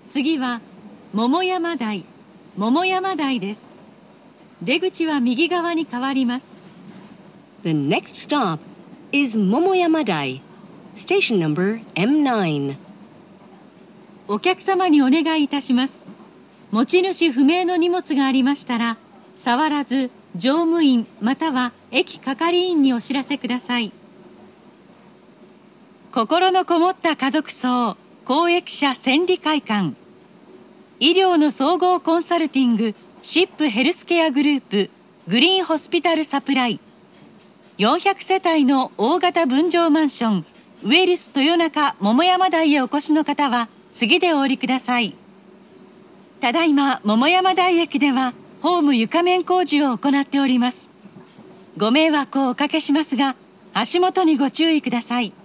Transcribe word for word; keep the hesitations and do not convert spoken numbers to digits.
次は桃山台、桃山台です。出口は右側に変わります。 The next stop is Momoyama-dai, station number エムナイン。 お客様にお願いいたします。持ち主不明の荷物がありましたら、触らず乗務員または駅係員にお知らせください。心のこもった家族葬、公益社千里会館。医療の総合コンサルティング、シップヘルスケアグループ、グリーンホスピタルサプライ。よんひゃく世帯の大型分譲マンション、ウエルス豊中桃山台へお越しの方は、次でお降りください。ただいま桃山台駅ではホーム床面工事を行っております。ご迷惑をおかけしますが、足元にご注意ください。